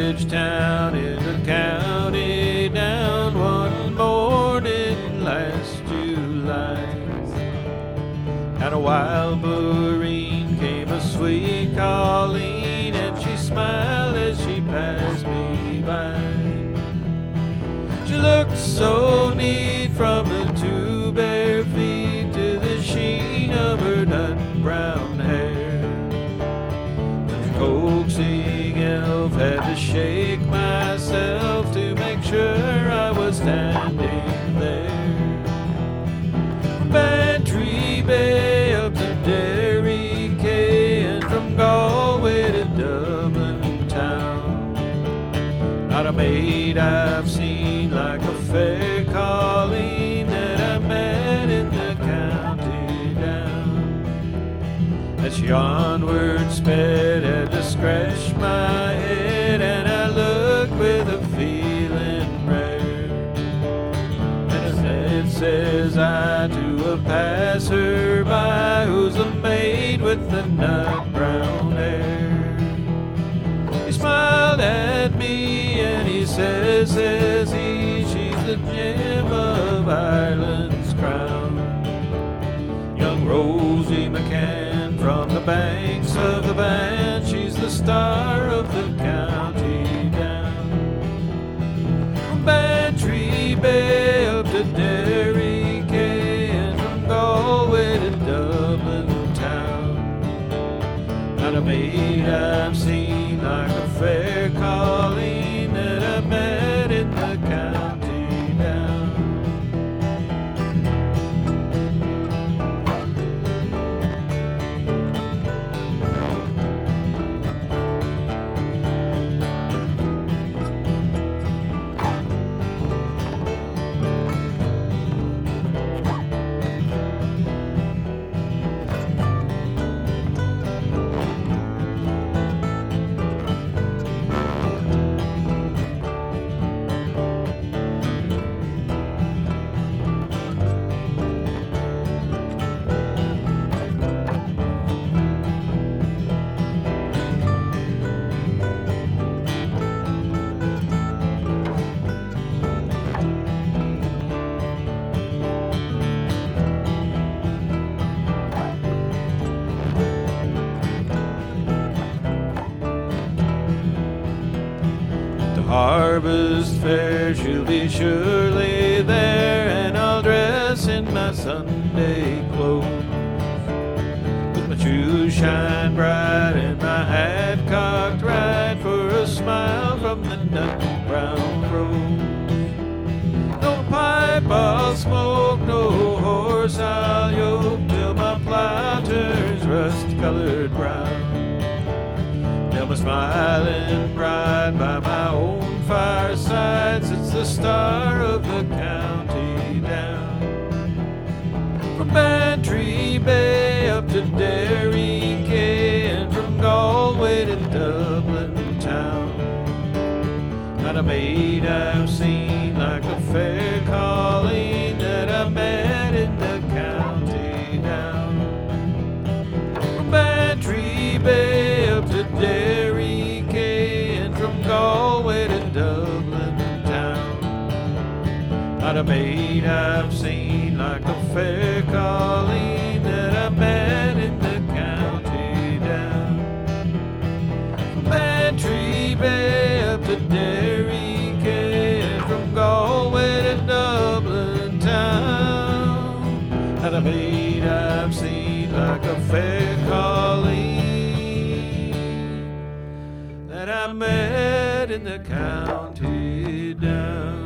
Bridgetown in the county down one morning last July. Out of Wild Bureen came a sweet Colleen, and she smiled as she passed me by. She looked so neat from her two bare feet to the sheen of her nut brown hair. The coaxing elf had to shake myself to make sure I was standing there. From Bantry Bay up to Derry Quay, and from Galway to Dublin town, not a maid I've seen like a fair Colleen that I met in the county down. As she onward sped, had to scratch my head, and I looked with a feeling rare. And then says I to a passer-by, who's the maid with the nut brown hair. He smiled at me and he says he, she's the gem of Ireland's crown. Young Rosie McCann from the banks of the Bann, she's the star of the county down. From Bantry Bay up to Derry Quay, and from Galway to Dublin town, not a maid I've seen like a fair Colleen that I met in the county down. Harvest Fair, she'll be surely there, and I'll dress in my Sunday clothes, with my shoes shine bright and my hat cocked right, for a smile from the nut brown rose. No pipe I'll smoke, no horse I'll yoke, till my plow turns rust-colored brown. Till my smiling bride by my own fireside sits the star of the county down. From Bantry Bay up to Derry Quay, and from Galway to Dublin town, not a maid I've seen like a fair Colleen that I met in the county down. From Bantry Bay up to Derry Quay, and from Galway to Dublin town, not a maid I've seen like a fair Colleen that I met in the county down. From Bantry Bay up to Derry Quay, and from Galway to Dublin town, not a maid I've seen like a fair Colleen that I met in the county down.